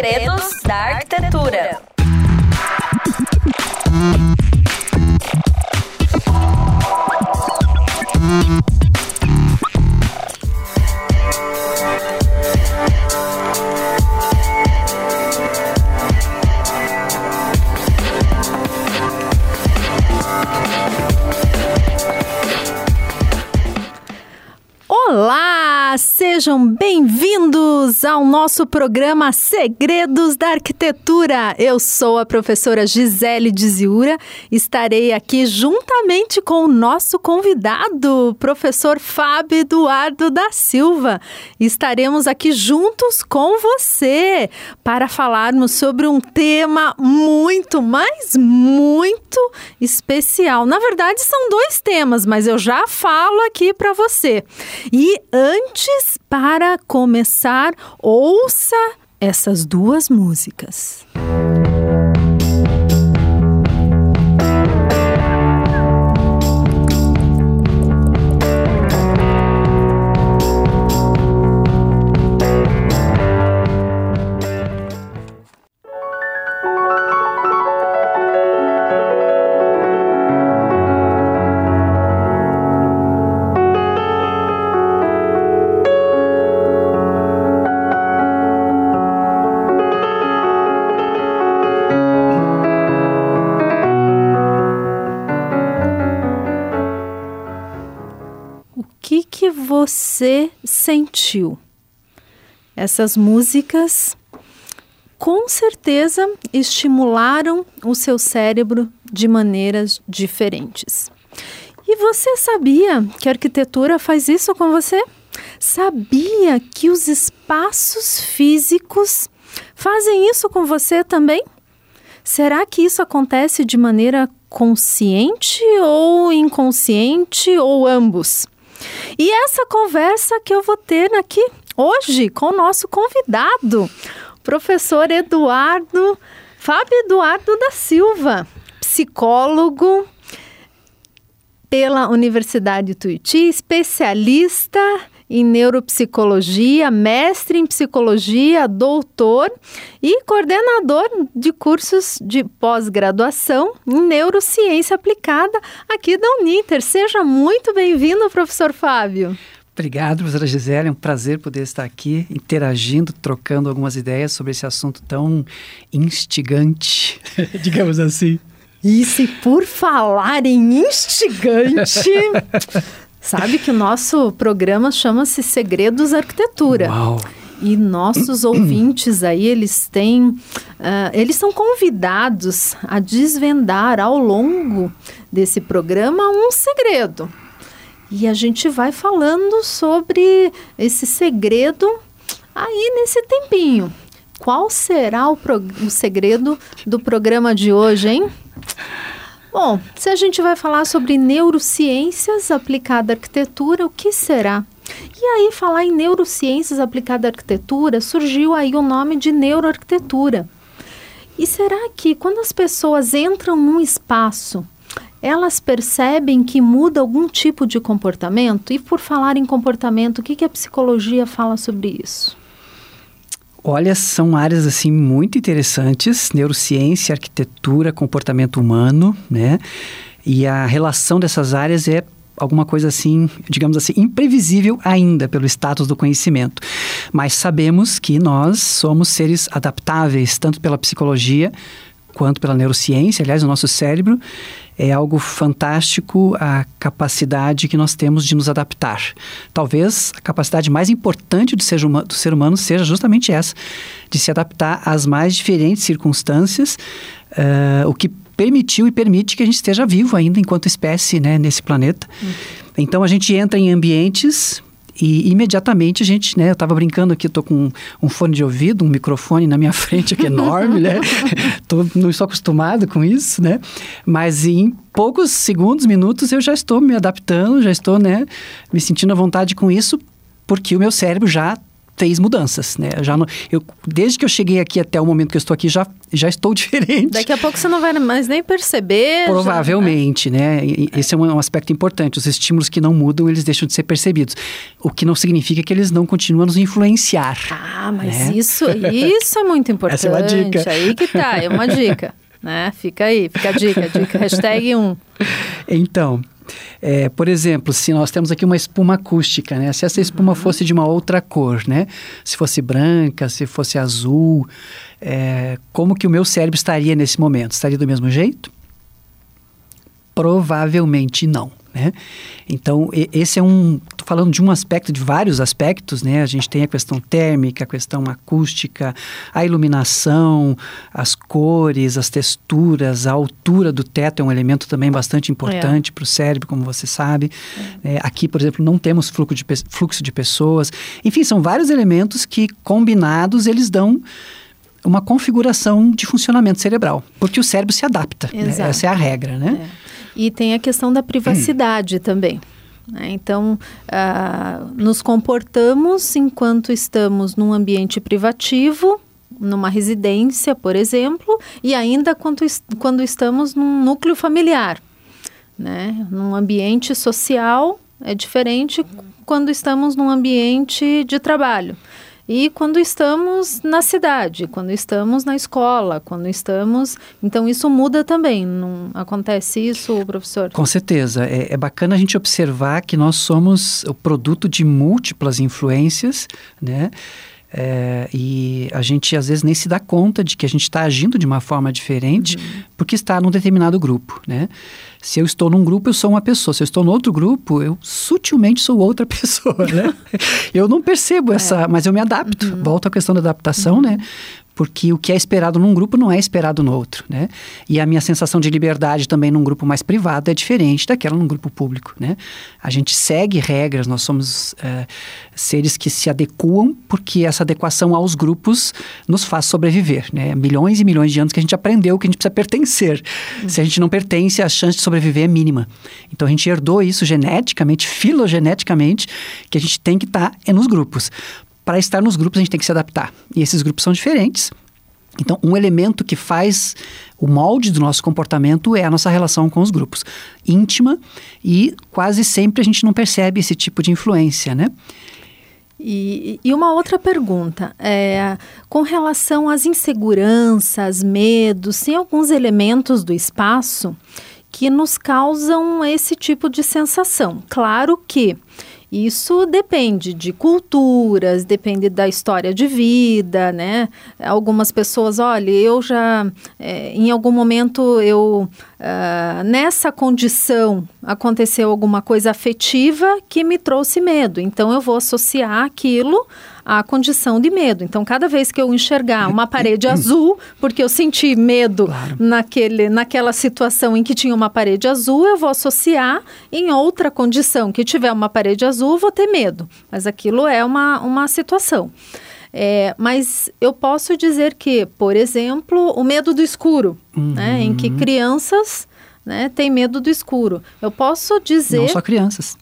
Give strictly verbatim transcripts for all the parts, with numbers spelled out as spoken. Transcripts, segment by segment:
Segredos da Arquitetura. Olá, sejam bem-vindos ao nosso programa Segredos da Arquitetura. Eu sou a professora Gisele Diziura, estarei aqui juntamente com o nosso convidado, professor Fábio Eduardo da Silva. Estaremos aqui juntos com você para falarmos sobre um tema muito, mas muito especial. Na verdade, são dois temas, mas eu já falo aqui para você. E antes, para começar, ouça essas duas músicas. O que que você sentiu? Essas músicas com certeza estimularam o seu cérebro de maneiras diferentes. E você sabia que a arquitetura faz isso com você? Sabia que os espaços físicos fazem isso com você também? Será que isso acontece de maneira consciente ou inconsciente ou ambos? E essa conversa que eu vou ter aqui hoje com o nosso convidado, professor Eduardo, Fábio Eduardo da Silva, psicólogo pela Universidade Tuiuti, especialista em neuropsicologia, mestre em psicologia, doutor e coordenador de cursos de pós-graduação em neurociência aplicada aqui da Uninter. Seja muito bem-vindo, professor Fábio. Obrigado, professora Gisele. É um prazer poder estar aqui interagindo, trocando algumas ideias sobre esse assunto tão instigante, digamos assim. Isso, e por falar em instigante... Sabe que o nosso programa chama-se Segredos da Arquitetura. Uau. E nossos ouvintes aí, eles têm, uh, eles são convidados a desvendar ao longo desse programa um segredo. E a gente vai falando sobre esse segredo aí nesse tempinho. Qual será o, pro- o segredo do programa de hoje, hein? Bom, se a gente vai falar sobre neurociências aplicada à arquitetura, o que será? E aí, falar em neurociências aplicada à arquitetura, surgiu aí o nome de neuroarquitetura. E será que quando as pessoas entram num espaço, elas percebem que muda algum tipo de comportamento? E por falar em comportamento, o que, que a psicologia fala sobre isso? Olha, são áreas assim muito interessantes, neurociência, arquitetura, comportamento humano, né? E a relação dessas áreas é alguma coisa assim, digamos assim, imprevisível ainda pelo status do conhecimento. Mas sabemos que nós somos seres adaptáveis, tanto pela psicologia quanto pela neurociência. Aliás, o nosso cérebro é algo fantástico, a capacidade que nós temos de nos adaptar. Talvez a capacidade mais importante do ser humano, do ser humano seja justamente essa, de se adaptar às mais diferentes circunstâncias, uh, o que permitiu e permite que a gente esteja vivo ainda enquanto espécie, né, nesse planeta. Uhum. Então, a gente entra em ambientes... E imediatamente a gente, né, eu estava brincando aqui, estou com um, um fone de ouvido, um microfone na minha frente aqui enorme, né, tô, não estou acostumado com isso, né, mas em poucos segundos, minutos eu já estou me adaptando, já estou, né, me sentindo à vontade com isso, porque o meu cérebro já fez mudanças, né? Eu já não, eu, desde que eu cheguei aqui até o momento que eu estou aqui, já, já estou diferente. Daqui a pouco você não vai mais nem perceber. Provavelmente, já, né? E, esse é um, um aspecto importante. Os estímulos que não mudam, eles deixam de ser percebidos. O que não significa que eles não continuam a nos influenciar. Ah, mas né? isso, isso é muito importante. Essa é uma dica. Aí que tá, é uma dica, né? Fica aí, fica a dica, dica, hashtag um. Então... É, por exemplo, se nós temos aqui uma espuma acústica, né? Se essa espuma uhum. fosse de uma outra cor, né? Se fosse branca, se fosse azul, é, como que o meu cérebro estaria nesse momento? Estaria do mesmo jeito? Provavelmente não, né? Então, esse é um... Estou falando de um aspecto, de vários aspectos, né? A gente tem a questão térmica, a questão acústica, a iluminação, as cores, as texturas, a altura do teto é um elemento também bastante importante é. para o cérebro, como você sabe. É. É, aqui, por exemplo, não temos fluxo de, fluxo de pessoas. Enfim, são vários elementos que, combinados, eles dão uma configuração de funcionamento cerebral, porque o cérebro se adapta, né? Essa é a regra, né? É. E tem a questão da privacidade hum. também. Né? Então, ah, nos comportamos enquanto estamos num ambiente privativo, numa residência, por exemplo, e ainda quando, quando estamos num núcleo familiar. Né? Num ambiente social é diferente quando estamos num ambiente de trabalho. E quando estamos na cidade, quando estamos na escola, quando estamos... Então, isso muda também. Não acontece isso, professor? Com certeza. É, é bacana a gente observar que nós somos o produto de múltiplas influências, né? É, e a gente, às vezes, nem se dá conta de que a gente está agindo de uma forma diferente uhum. porque está num determinado grupo, né? Se eu estou num grupo, eu sou uma pessoa. Se eu estou no outro grupo, eu sutilmente sou outra pessoa, né? Eu não percebo essa... É. Mas eu me adapto. Uhum. Volto à questão da adaptação, uhum. né? Porque o que é esperado num grupo não é esperado no outro, né? E a minha sensação de liberdade também num grupo mais privado é diferente daquela num grupo público, né? A gente segue regras, nós somos é, seres que se adequam porque essa adequação aos grupos nos faz sobreviver, né? Milhões e milhões de anos que a gente aprendeu que a gente precisa pertencer. Uhum. Se a gente não pertence, a chance de sobreviver é mínima. Então, a gente herdou isso geneticamente, filogeneticamente, que a gente tem que estar é nos grupos. Para estar nos grupos, a gente tem que se adaptar. E esses grupos são diferentes. Então, um elemento que faz o molde do nosso comportamento é a nossa relação com os grupos. Íntima e quase sempre a gente não percebe esse tipo de influência, né? E, e uma outra pergunta, é, com relação às inseguranças, medos, tem alguns elementos do espaço que nos causam esse tipo de sensação. Claro que isso depende de culturas, depende da história de vida, né? Algumas pessoas, olha, eu já, é, em algum momento, eu, uh, nessa condição, aconteceu alguma coisa afetiva que me trouxe medo. Então, eu vou associar aquilo à condição de medo. Então, cada vez que eu enxergar uma parede azul, porque eu senti medo claro. naquele, naquela situação em que tinha uma parede azul, eu vou associar em outra condição que tiver uma parede azul, vou ter medo. Mas aquilo é uma, uma situação. É, mas eu posso dizer que, por exemplo, o medo do escuro, uhum. né, em que crianças... Né, tem medo do escuro. Eu posso dizer... Não só crianças.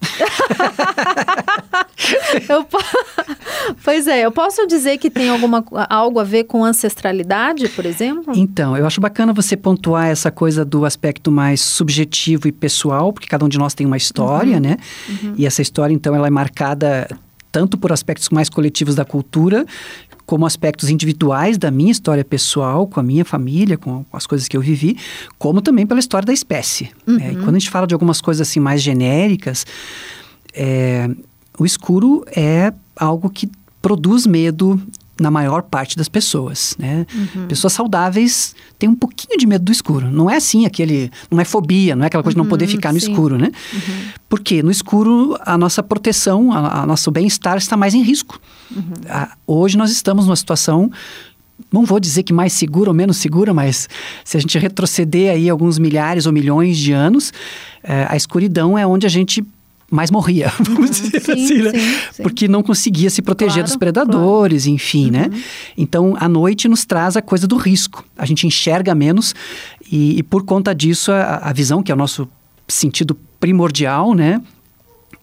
eu po... Pois é, eu posso dizer que tem alguma, algo a ver com ancestralidade, por exemplo? Então, eu acho bacana você pontuar essa coisa do aspecto mais subjetivo e pessoal, porque cada um de nós tem uma história, uhum. né? Uhum. E essa história, então, ela é marcada tanto por aspectos mais coletivos da cultura, como aspectos individuais da minha história pessoal, com a minha família, com as coisas que eu vivi, como também pela história da espécie. Uhum. É, e quando a gente fala de algumas coisas assim mais genéricas, é, o escuro é algo que produz medo na maior parte das pessoas, né? Uhum. Pessoas saudáveis têm um pouquinho de medo do escuro. Não é assim aquele... Não é fobia, não é aquela coisa uhum, de não poder ficar no sim. escuro, né? Uhum. Porque no escuro a nossa proteção, a, a nosso bem-estar está mais em risco. Uhum. A, hoje nós estamos numa situação... Não vou dizer que mais segura ou menos segura, mas se a gente retroceder aí alguns milhares ou milhões de anos, é, a escuridão é onde a gente... mais morria, vamos uhum, dizer sim, assim, né? Sim, sim. Porque não conseguia se proteger claro, dos predadores, claro. enfim, uhum. né? Então, a noite nos traz a coisa do risco. A gente enxerga menos e, e por conta disso, a, a visão, que é o nosso sentido primordial, né?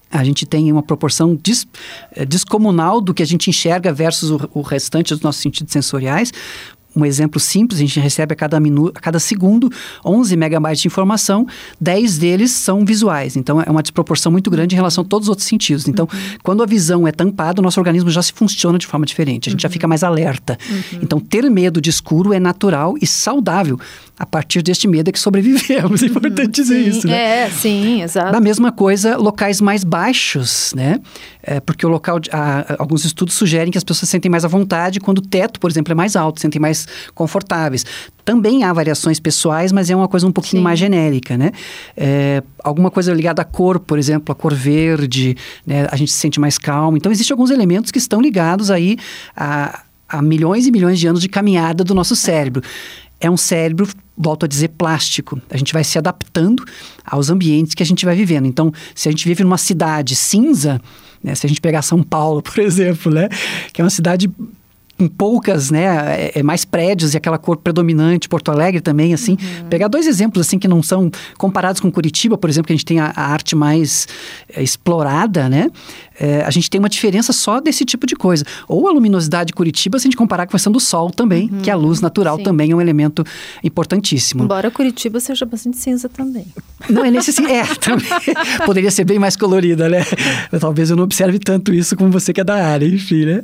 a gente tem uma proporção des, descomunal do que a gente enxerga versus o, o restante dos nossos sentidos sensoriais. Um exemplo simples, a gente recebe a cada, minuto, a cada segundo onze megabytes de informação, dez deles são visuais. Então, é uma desproporção muito grande em relação a todos os outros sentidos. Então, uhum. quando a visão é tampada, o nosso organismo já se funciona de forma diferente. A gente uhum. já fica mais alerta. Uhum. Então, ter medo de escuro é natural e saudável. A partir deste medo é que sobrevivemos. É importante dizer sim, isso, né? É, sim, exato. Da mesma coisa, locais mais baixos, né? É, porque o local, de, a, alguns estudos sugerem que as pessoas se sentem mais à vontade quando o teto, por exemplo, é mais alto, se sentem mais confortáveis. Também há variações pessoais, mas é uma coisa um pouquinho Sim. mais genérica, né? É, alguma coisa ligada à cor, por exemplo, a cor verde, né? A gente se sente mais calmo. Então, existem alguns elementos que estão ligados aí a, a milhões e milhões de anos de caminhada do nosso cérebro. É um cérebro, volto a dizer, plástico. A gente vai se adaptando aos ambientes que a gente vai vivendo. Então, se a gente vive numa cidade cinza, né? Se a gente pegar São Paulo, por exemplo, né? Que é uma cidade com poucas, né, é, é mais prédios e aquela cor predominante, Porto Alegre também, assim. Uhum. Pegar dois exemplos, assim, que não são comparados com Curitiba, por exemplo, que a gente tem a, a arte mais é, explorada, né, é, a gente tem uma diferença só desse tipo de coisa. Ou a luminosidade de Curitiba, se a gente comparar com a questão do sol também, uhum. que a luz natural Sim. também é um elemento importantíssimo. Embora Curitiba seja bastante cinza também. Não, é nesse é, também. Poderia ser bem mais colorida, né? Talvez eu não observe tanto isso como você que é da área, enfim, né?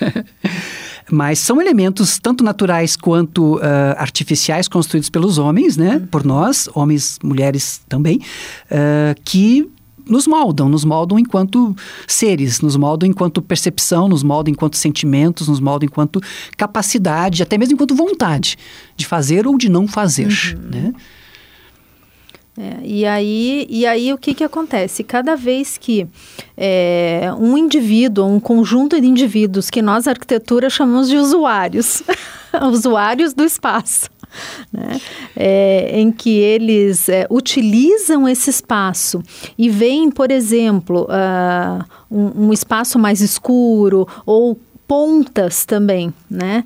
Mas são elementos tanto naturais quanto uh, artificiais construídos pelos homens, né? Por nós, homens, mulheres também, uh, que nos moldam, nos moldam enquanto seres, nos moldam enquanto percepção, nos moldam enquanto sentimentos, nos moldam enquanto capacidade, até mesmo enquanto vontade de fazer ou de não fazer, uhum. né? É, e, aí, e aí o que, que acontece? Cada vez que é, um indivíduo, um conjunto de indivíduos que nós, arquitetura, chamamos de usuários, usuários do espaço, né? É, em que eles é, utilizam esse espaço e veem, por exemplo, uh, um, um espaço mais escuro ou pontas também, né?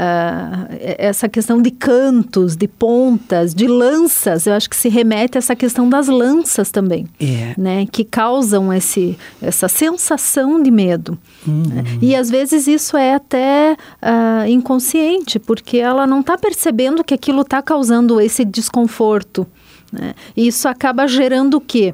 Uh, essa questão de cantos, de pontas, de lanças, eu acho que se remete a essa questão das lanças também, é. né? Que causam esse, essa sensação de medo. Uhum. Né? E às vezes isso é até uh, inconsciente, porque ela não está percebendo que aquilo está causando esse desconforto. Né? E isso acaba gerando o quê?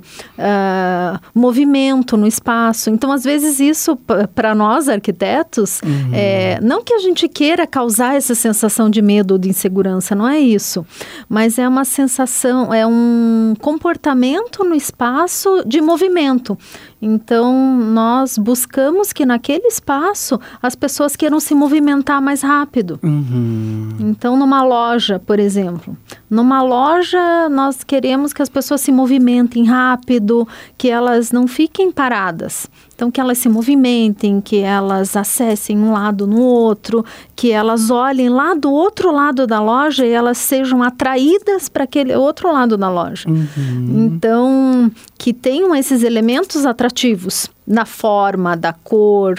Uh, movimento no espaço. Então, às vezes, isso, para nós, arquitetos, uhum. é, não que a gente queira causar essa sensação de medo ou de insegurança, não é isso. Mas é uma sensação, é um comportamento no espaço de movimento. Então, nós buscamos que naquele espaço as pessoas queiram se movimentar mais rápido. Uhum. Então, numa loja, por exemplo, numa loja nós queremos que as pessoas se movimentem rápido, que elas não fiquem paradas. Então, que elas se movimentem, que elas acessem um lado no outro, que elas olhem lá do outro lado da loja e elas sejam atraídas para aquele outro lado da loja. Uhum. Então, que tenham esses elementos atrativos na forma, da cor,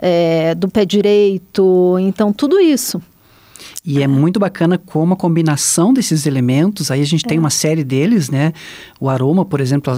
é, do pé direito, então tudo isso. E é muito bacana como a combinação desses elementos, aí a gente é. tem uma série deles, né? O aroma, por exemplo,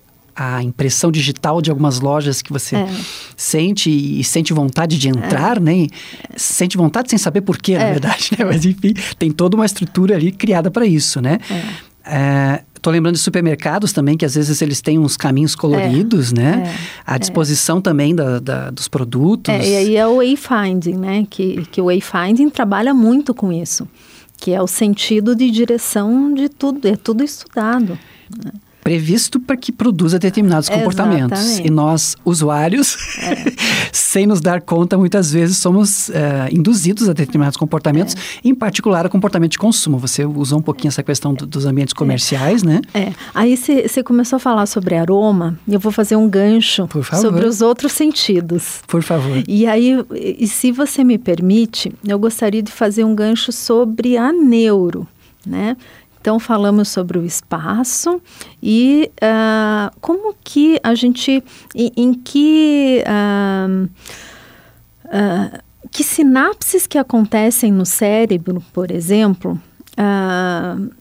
a, a impressão digital de algumas lojas que você é. sente e sente vontade de entrar, é. né? Sente vontade sem saber porquê, é. na verdade, né? Mas enfim, tem toda uma estrutura ali criada para isso, né? É. É, tô lembrando de supermercados também, que às vezes eles têm uns caminhos coloridos, é, né? É, à disposição é. também da, da, dos produtos. É, e aí é o wayfinding, né? Que, que o wayfinding trabalha muito com isso. Que é o sentido de direção de tudo, é tudo estudado, né? Previsto para que produza determinados comportamentos. Exatamente. E nós, usuários, é. sem nos dar conta, muitas vezes somos é, induzidos a determinados comportamentos, é. em particular o comportamento de consumo. Você usou um pouquinho essa questão do, dos ambientes comerciais, é. né? É. Aí você começou a falar sobre aroma, e eu vou fazer um gancho sobre os outros sentidos. Por favor. E aí, e se você me permite, eu gostaria de fazer um gancho sobre a neuro, né? Então, falamos sobre o espaço e uh, como que a gente, em, em que, uh, uh, que sinapses que acontecem no cérebro, por exemplo, uh,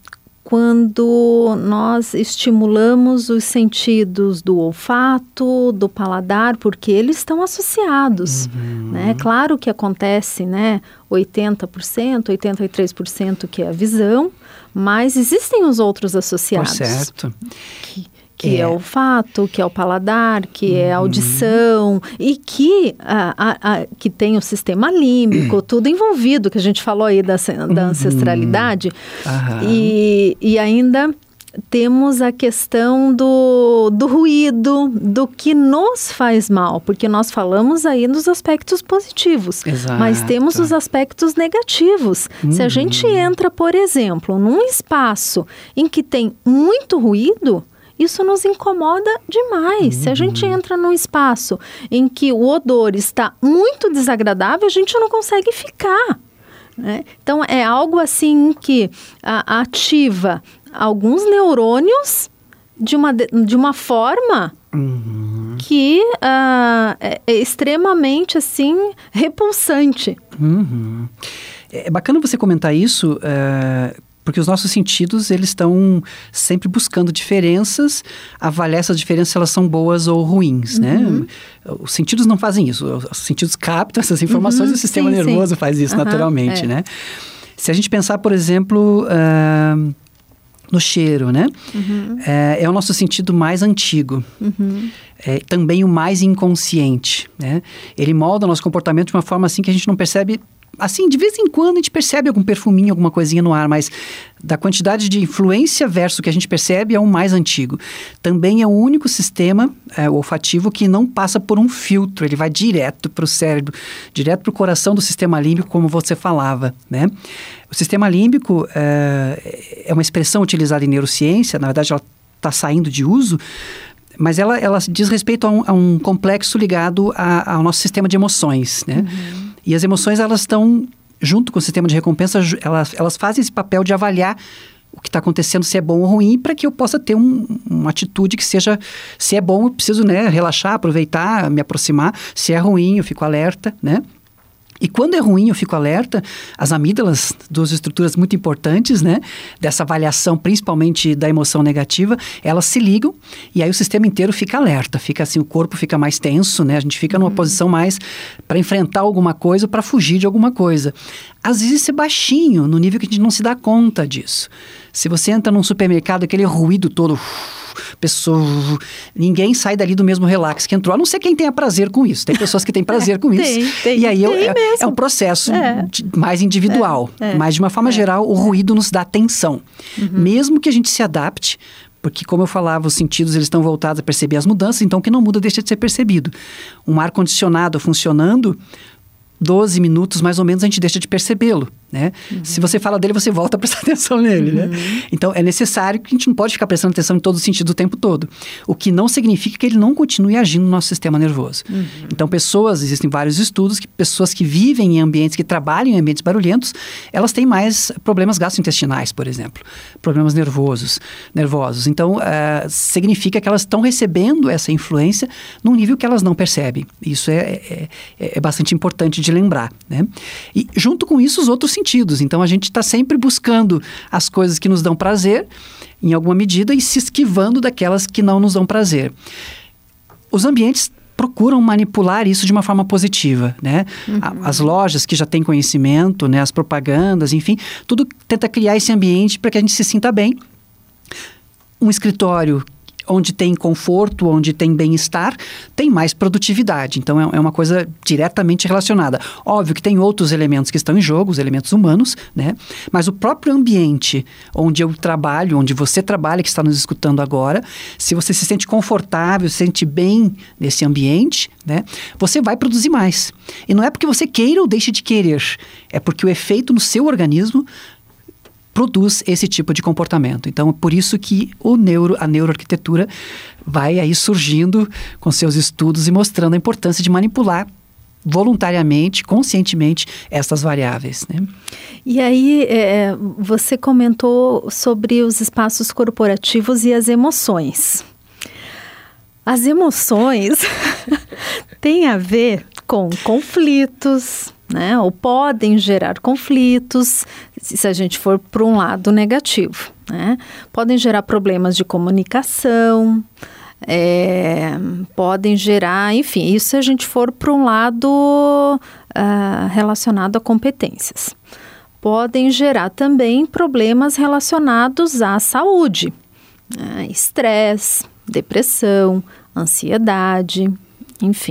quando nós estimulamos os sentidos do olfato, do paladar, porque eles estão associados, uhum. né? Claro que acontece, né, oitenta por cento, oitenta e três por cento que é a visão, mas existem os outros associados. Por certo. Que, que é. é o olfato, que é o paladar, que uhum. é a audição, e que, a, a, a, que tem o sistema límbico, tudo envolvido, que a gente falou aí da, da ancestralidade. Uhum. E, e ainda temos a questão do, do ruído, do que nos faz mal, porque nós falamos aí nos aspectos positivos, Exato. Mas temos os aspectos negativos. Uhum. Se a gente entra, por exemplo, num espaço em que tem muito ruído, isso nos incomoda demais. Uhum. Se a gente entra num espaço em que o odor está muito desagradável, a gente não consegue ficar, né? Então, é algo assim que a, ativa alguns neurônios de uma, de uma forma uhum. que uh, é, é extremamente, assim, repulsante. Uhum. É bacana você comentar isso, uh... porque os nossos sentidos, eles estão sempre buscando diferenças, avaliar essas diferenças se elas são boas ou ruins, uhum. né? Os sentidos não fazem isso, os sentidos captam essas informações uhum. e o sistema sim, nervoso sim. faz isso uhum. naturalmente, é. né? Se a gente pensar, por exemplo, uh, no cheiro, né? Uhum. É, é o nosso sentido mais antigo. Uhum. É também o mais inconsciente, né? Ele molda o nosso comportamento de uma forma assim que a gente não percebe. Assim, de vez em quando a gente percebe algum perfuminho, alguma coisinha no ar, mas da quantidade de influência versus o que a gente percebe é o mais antigo. Também é o único sistema é, olfativo que não passa por um filtro, ele vai direto para o cérebro, direto para o coração do sistema límbico, como você falava, né? O sistema límbico é, é uma expressão utilizada em neurociência, na verdade ela está saindo de uso, mas ela, ela diz respeito a um, a um complexo ligado a, ao nosso sistema de emoções, né? Uhum. E as emoções, elas estão, junto com o sistema de recompensa, elas, elas fazem esse papel de avaliar o que está acontecendo, se é bom ou ruim, para que eu possa ter um, uma atitude que seja, se é bom, eu preciso, né, relaxar, aproveitar, me aproximar, se é ruim, eu fico alerta, né? E quando é ruim, eu fico alerta, as amígdalas, duas estruturas muito importantes, né, dessa avaliação, principalmente da emoção negativa, elas se ligam e aí o sistema inteiro fica alerta, fica assim, o corpo fica mais tenso, né, a gente fica numa uhum. posição mais para enfrentar alguma coisa, para fugir de alguma coisa. Às vezes isso é baixinho, no nível que a gente não se dá conta disso. Se você entra num supermercado, aquele ruído todo... Pessoa, ninguém sai dali do mesmo relax que entrou, a não ser quem tenha prazer com isso. Tem pessoas que têm prazer com isso. Tem, tem, e aí tem é, é um processo é. de, mais individual. É, é, mas de uma forma é, geral, o ruído nos dá atenção. Uhum. Mesmo que a gente se adapte, porque como eu falava, os sentidos eles estão voltados a perceber as mudanças, então o que não muda deixa de ser percebido. Um ar-condicionado funcionando, doze minutos mais ou menos a gente deixa de percebê-lo, né? Uhum. Se você fala dele, você volta a prestar atenção nele, uhum. né? Então, é necessário que a gente não pode ficar prestando atenção em todo o sentido o tempo todo. O que não significa que ele não continue agindo no nosso sistema nervoso. Uhum. Então, pessoas, existem vários estudos que pessoas que vivem em ambientes, que trabalham em ambientes barulhentos, elas têm mais problemas gastrointestinais, por exemplo. Problemas nervosos, nervosos. Então, uh, significa que elas estão recebendo essa influência num nível que elas não percebem. Isso é, é, é bastante importante de de lembrar, né? E junto com isso os outros sentidos. Então a gente está sempre buscando as coisas que nos dão prazer, em alguma medida, e se esquivando daquelas que não nos dão prazer. Os ambientes procuram manipular isso de uma forma positiva, né? Uhum. As lojas que já têm conhecimento, né? As propagandas, enfim, tudo tenta criar esse ambiente para que a gente se sinta bem. Um escritório onde tem conforto, onde tem bem-estar, tem mais produtividade. Então, é, é uma coisa diretamente relacionada. Óbvio que tem outros elementos que estão em jogo, os elementos humanos, né? Mas o próprio ambiente onde eu trabalho, onde você trabalha, que está nos escutando agora, se você se sente confortável, se sente bem nesse ambiente, né? Você vai produzir mais. E não é porque você queira ou deixe de querer, é porque o efeito no seu organismo produz esse tipo de comportamento. Então, é por isso que o neuro, a neuroarquitetura vai aí surgindo com seus estudos e mostrando a importância de manipular voluntariamente, conscientemente, essas variáveis, né? E aí, é, você comentou sobre os espaços corporativos e as emoções. As emoções têm a ver com conflitos, né? Ou podem gerar conflitos, se a gente for para um lado negativo, né? Podem gerar problemas de comunicação, é, podem gerar, enfim, isso se a gente for para um lado uh, relacionado a competências. Podem gerar também problemas relacionados à saúde, né? Estresse, depressão, ansiedade, enfim.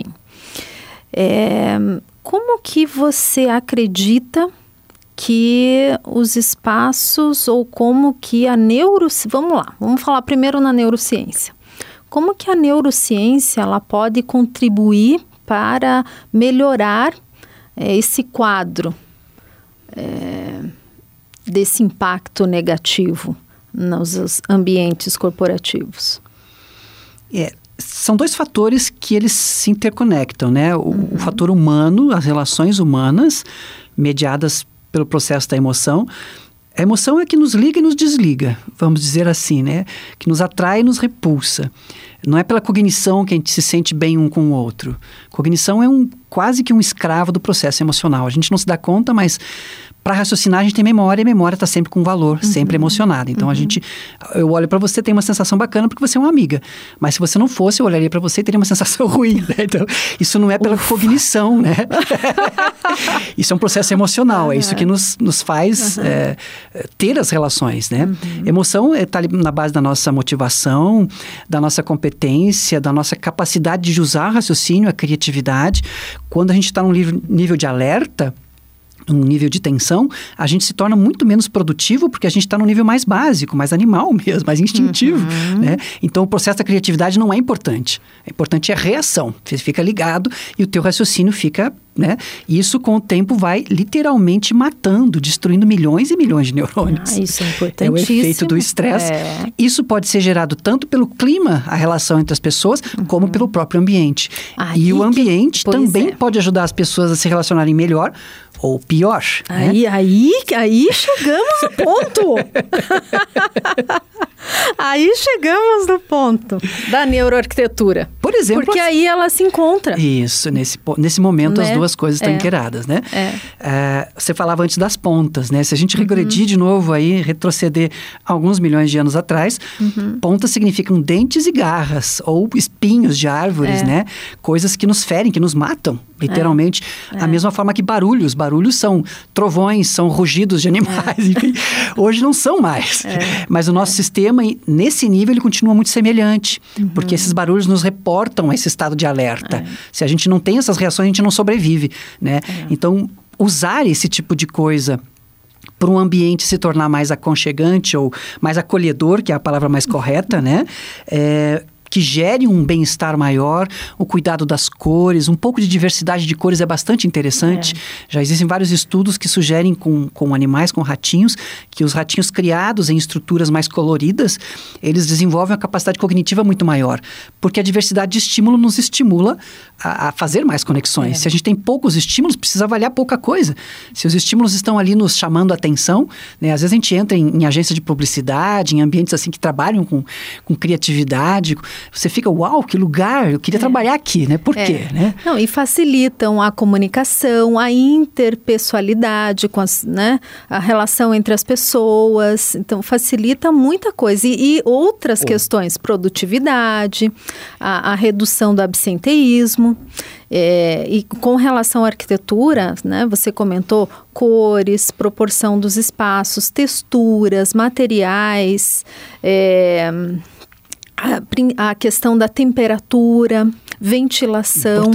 É, como que você acredita que os espaços ou como que a neurociência... Vamos lá, vamos falar primeiro na neurociência. Como que a neurociência ela pode contribuir para melhorar é, esse quadro é, desse impacto negativo nos ambientes corporativos? É, são dois fatores que eles se interconectam, né? O, uhum. o fator humano, as relações humanas, mediadas pelo processo da emoção. A emoção é que nos liga e nos desliga, vamos dizer assim, né? Que nos atrai e nos repulsa. Não é pela cognição que a gente se sente bem um com o outro. Cognição é um, quase que um escravo do processo emocional. A gente não se dá conta, mas para raciocinar a gente tem memória e a memória está sempre com valor, uhum. sempre emocionada. Então uhum. a gente, eu olho para você, tem uma sensação bacana porque você é uma amiga. Mas se você não fosse, eu olharia para você e teria uma sensação ruim, né? Então isso não é pela Ufa. cognição, né? Isso é um processo emocional, uhum. é isso que nos, nos faz uhum. é, ter as relações, né? Uhum. Emoção está ali na base da nossa motivação, da nossa competência, da nossa capacidade de usar raciocínio, a criatividade. Quando a gente está num nível de alerta, um nível de tensão, a gente se torna muito menos produtivo porque a gente está no nível mais básico, mais animal mesmo, mais instintivo, uhum. né? Então, o processo da criatividade não é importante. O importante é a reação. Você fica ligado e o teu raciocínio fica, né? E isso, com o tempo, vai literalmente matando, destruindo milhões e milhões de neurônios. Ah, isso é importantíssimo. É o efeito do estresse. É. Isso pode ser gerado tanto pelo clima, a relação entre as pessoas, uhum. como pelo próprio ambiente. Aí e o ambiente que... também é. pode ajudar as pessoas a se relacionarem melhor ou pior. Aí, né? aí, aí chegamos no ponto. Aí chegamos no ponto da neuroarquitetura. Por exemplo... Porque aí ela se encontra. Isso, nesse, nesse momento né? as duas coisas estão é. inteiradas, né? É. É, você falava antes das pontas, né? Se a gente regredir uhum. de novo aí, retroceder alguns milhões de anos atrás, uhum. pontas significam dentes e garras, ou espinhos de árvores, é. né? Coisas que nos ferem, que nos matam, literalmente. É. A mesma forma que barulhos. Barulhos são trovões, são rugidos de animais, é. enfim. Hoje não são mais. É. Mas o nosso é. sistema, nesse nível, ele continua muito semelhante. Uhum. Porque esses barulhos nos reportam a esse estado de alerta. É. Se a gente não tem essas reações, a gente não sobrevive, né? É. Então, usar esse tipo de coisa para um ambiente se tornar mais aconchegante ou mais acolhedor, que é a palavra mais correta, né? É... que gere um bem-estar maior, o cuidado das cores, um pouco de diversidade de cores é bastante interessante. É. Já existem vários estudos que sugerem com, com animais, com ratinhos, que os ratinhos criados em estruturas mais coloridas, eles desenvolvem uma capacidade cognitiva muito maior, porque a diversidade de estímulo nos estimula a, a fazer mais conexões. É. Se a gente tem poucos estímulos, precisa avaliar pouca coisa. Se os estímulos estão ali nos chamando a atenção, né, às vezes a gente entra em, em agências de publicidade, em ambientes assim que trabalham com, com criatividade. Você fica, uau, que lugar, eu queria é. trabalhar aqui, né? Por é. quê, né? Não, e facilitam a comunicação, a interpessoalidade, com as, né? A relação entre as pessoas. Então, facilita muita coisa. E, e outras oh. questões, produtividade, a, a redução do absenteísmo. É, e com relação à arquitetura, né, você comentou cores, proporção dos espaços, texturas, materiais, é, a, a questão da temperatura, ventilação,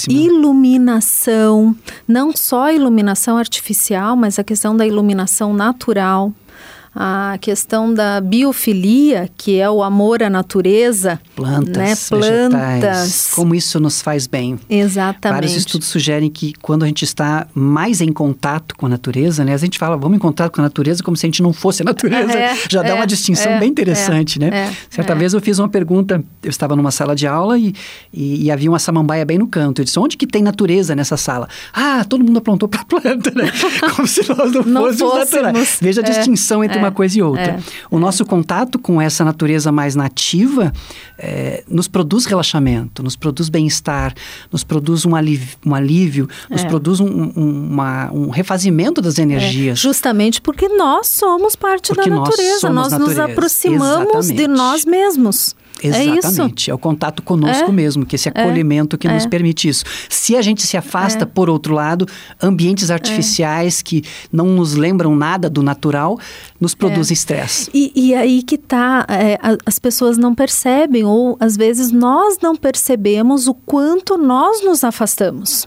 iluminação, não só a iluminação artificial, mas a questão da iluminação natural. A questão da biofilia, que é o amor à natureza. Plantas, né? Plantas. Vegetais, como isso nos faz bem. Exatamente. Vários estudos sugerem que quando a gente está mais em contato com a natureza, né? A gente fala, vamos em contato com a natureza como se a gente não fosse a natureza. É, Já é, dá uma distinção é, bem interessante, é, né? É, Certa é. vez eu fiz uma pergunta, eu estava numa sala de aula e, e, e havia uma samambaia bem no canto. Eu disse, onde que tem natureza nessa sala? Ah, todo mundo aprontou para a planta, né? Como se nós não, não fôssemos naturais. Veja a é, distinção entre uma coisa e outra. É, o é. nosso contato com essa natureza mais nativa é, nos produz relaxamento, nos produz bem-estar, nos produz um alívio, um alívio nos É. produz um, um, uma, um refazimento das energias. É, justamente porque nós somos parte Porque da nós natureza, somos nós natureza. nos aproximamos de Exatamente. nós mesmos. Exatamente, é, é o contato conosco É. mesmo, que esse acolhimento que É. nos permite isso. Se a gente se afasta, É. por outro lado, ambientes artificiais que não nos lembram nada do natural, nos produzem estresse. E, e aí que tá, é, a- as pessoas não percebem, ou às vezes nós não percebemos o quanto nós nos afastamos.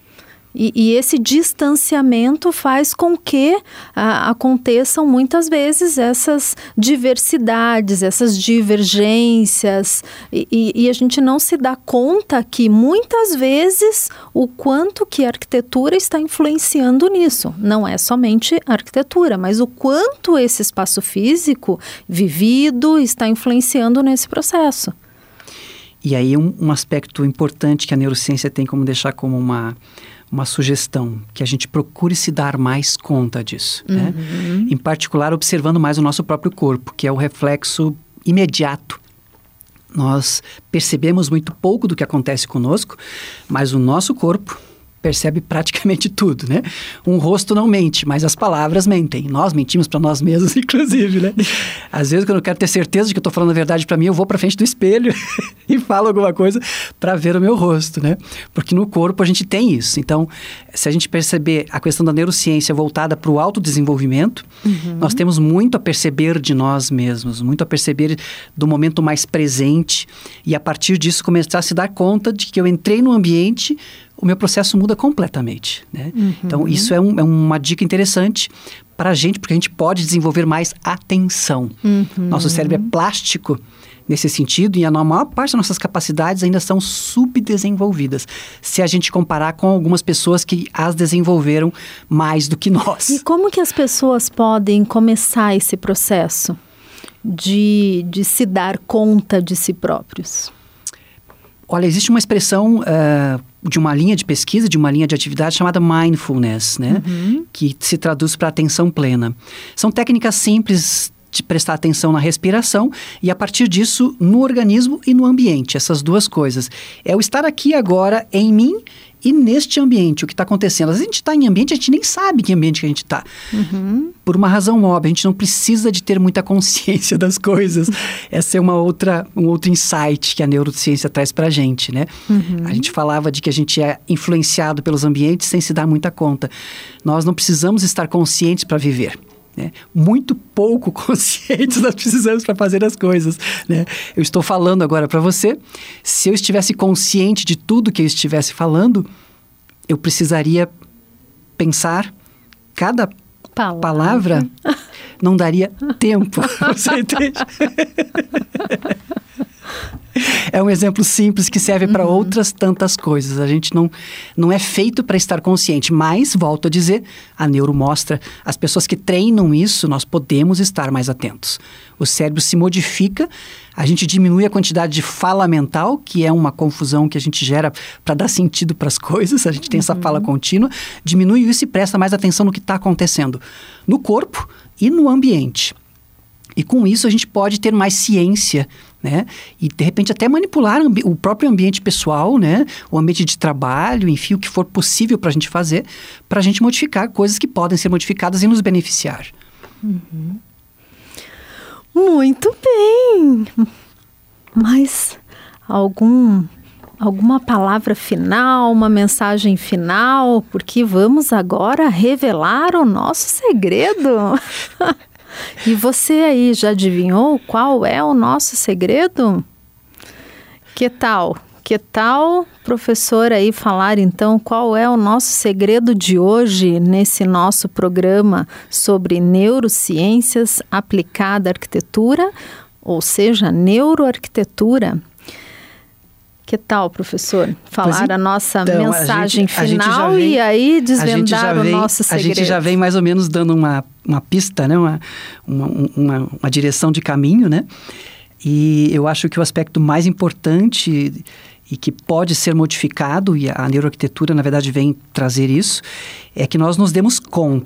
E, e esse distanciamento faz com que ah, aconteçam muitas vezes essas diversidades, essas divergências, e, e- e a gente não se dá conta que muitas vezes o quanto que a arquitetura está influenciando nisso. Não é somente a arquitetura, mas o quanto esse espaço físico vivido está influenciando nesse processo. E aí um, um aspecto importante que a neurociência tem como deixar como uma, uma sugestão, que a gente procure se dar mais conta disso. Né? Em particular, observando mais o nosso próprio corpo, que é o reflexo imediato. Nós percebemos muito pouco do que acontece conosco, mas o nosso corpo percebe praticamente tudo, né? Um rosto não mente, mas as palavras mentem. Nós mentimos para nós mesmos, inclusive, né? Às vezes, quando eu quero ter certeza de que eu estou falando a verdade para mim, eu vou para frente do espelho e falo alguma coisa para ver o meu rosto, né? Porque no corpo a gente tem isso. Então, se a gente perceber a questão da neurociência voltada para o autodesenvolvimento, uhum. nós temos muito a perceber de nós mesmos, muito a perceber do momento mais presente e, a partir disso, começar a se dar conta de que eu entrei no ambiente, o meu processo muda completamente, né? Uhum. Então, isso é, um, é uma dica interessante para a gente, porque a gente pode desenvolver mais atenção. Uhum. Nosso cérebro é plástico nesse sentido e a maior parte das nossas capacidades ainda são subdesenvolvidas, se a gente comparar com algumas pessoas que as desenvolveram mais do que nós. E como que as pessoas podem começar esse processo de, de se dar conta de si próprios? Olha, existe uma expressão uh, de uma linha de pesquisa, de uma linha de atividade chamada mindfulness, né? Uhum. Que se traduz para atenção plena. São técnicas simples de prestar atenção na respiração e, a partir disso, no organismo e no ambiente. Essas duas coisas. É o estar aqui agora em mim e neste ambiente, o que está acontecendo. Às vezes a gente está em ambiente, a gente nem sabe que ambiente que a gente está. Uhum. Por uma razão óbvia, a gente não precisa de ter muita consciência das coisas. Essa é uma outra, um outro insight que a neurociência traz para a gente, né? Uhum. A gente falava de que a gente é influenciado pelos ambientes sem se dar muita conta. Nós não precisamos estar conscientes para viver. Né? Muito pouco conscientes nós precisamos para fazer as coisas, né? Eu estou falando agora para você, se eu estivesse consciente de tudo que eu estivesse falando, eu precisaria pensar cada palavra, palavra não daria tempo, você entende? É um exemplo simples que serve para uhum. outras tantas coisas. A gente não, não é feito para estar consciente, mas, volto a dizer, a neuro mostra, as pessoas que treinam isso, nós podemos estar mais atentos. O cérebro se modifica, a gente diminui a quantidade de fala mental, que é uma confusão que a gente gera para dar sentido para as coisas, a gente tem uhum. essa fala contínua, diminui isso e presta mais atenção no que está acontecendo no corpo e no ambiente. E com isso a gente pode ter mais ciência, né? E de repente até manipular o próprio ambiente pessoal, né? O ambiente de trabalho, enfim, o que for possível para a gente fazer, para a gente modificar coisas que podem ser modificadas e nos beneficiar. Uhum. Muito bem! Mas algum, alguma palavra final, uma mensagem final? Porque vamos agora revelar o nosso segredo. E você aí já adivinhou qual é o nosso segredo? Que tal? Que tal, professor, aí falar então qual é o nosso segredo de hoje nesse nosso programa sobre neurociências aplicada à arquitetura, ou seja, neuroarquitetura? Que tal, professor, falar então, a nossa mensagem a gente, final a vem, e aí desvendar o vem, nosso segredo? A gente já vem mais ou menos dando uma, uma pista, né? uma, uma, uma, uma direção de caminho, né? E eu acho que o aspecto mais importante e que pode ser modificado, e a neuroarquitetura, na verdade, vem trazer isso, é que nós nos demos conta,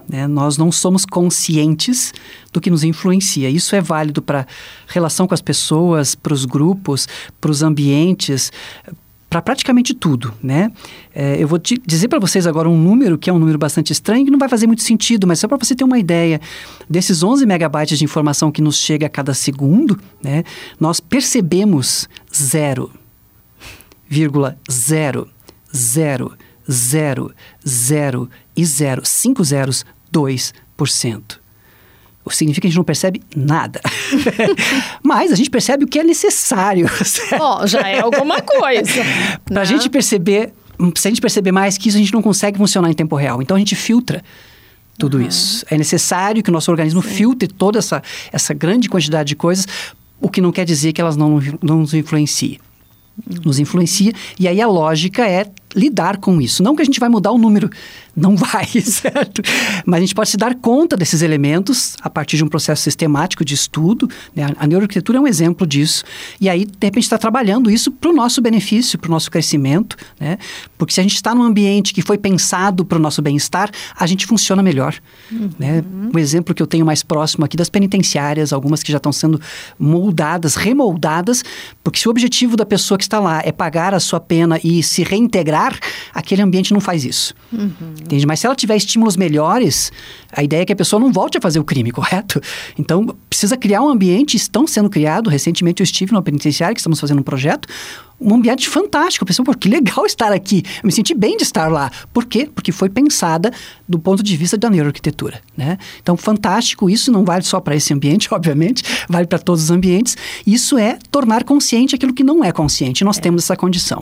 né? Nós não somos conscientes do que nos influencia. Isso é válido para relação com as pessoas, para os grupos, para os ambientes, para praticamente tudo, né? É, eu vou te dizer para vocês agora um número que é um número bastante estranho, que não vai fazer muito sentido, mas só para você ter uma ideia, desses onze megabytes de informação que nos chega a cada segundo, né? Nós percebemos zero vírgula zero zero zero zero e zero, cinco zeros, dois por cento. Significa que a gente não percebe nada. Mas a gente percebe o que é necessário. Bom, já é alguma coisa. Para a gente perceber, se a gente perceber mais que isso, a gente não consegue funcionar em tempo real. Então a gente filtra tudo uhum. isso. É necessário que o nosso organismo Sim. filtre toda essa, essa grande quantidade de coisas, o que não quer dizer que elas não, não nos influenciem. Nos influencia, e aí a lógica é lidar com isso. Não que a gente vai mudar o número, não vai, certo? Mas a gente pode se dar conta desses elementos a partir de um processo sistemático de estudo, né? A neuroarquitetura é um exemplo disso. E aí, de repente, está trabalhando isso para o nosso benefício, para o nosso crescimento, né? Porque se a gente está num ambiente que foi pensado para o nosso bem-estar, a gente funciona melhor. Uhum. Né? Um exemplo que eu tenho mais próximo aqui das penitenciárias, algumas que já estão sendo moldadas, remoldadas, porque se o objetivo da pessoa que está lá é pagar a sua pena e se reintegrar, aquele ambiente não faz isso. Uhum. Entende? Mas se ela tiver estímulos melhores, a ideia é que a pessoa não volte a fazer o crime, correto? Então, precisa criar um ambiente, estão sendo criados, recentemente eu estive numa penitenciária, que estamos fazendo um projeto, um ambiente fantástico. Eu pensei, pô, que legal estar aqui. Eu me senti bem de estar lá. Por quê? Porque foi pensada do ponto de vista da neuroarquitetura, né? Então, fantástico. Isso não vale só para esse ambiente, obviamente, vale para todos os ambientes. Isso é tornar consciente aquilo que não é consciente. Nós é. temos essa condição.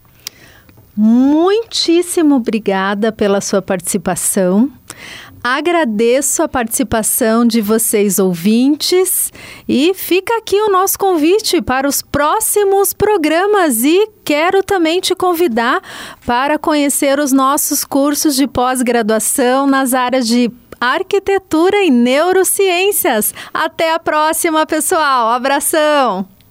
Muitíssimo obrigada pela sua participação. Agradeço a participação de vocês ouvintes e fica aqui o nosso convite para os próximos programas e quero também te convidar para conhecer os nossos cursos de pós-graduação nas áreas de arquitetura e neurociências. Até a próxima, pessoal. Abração!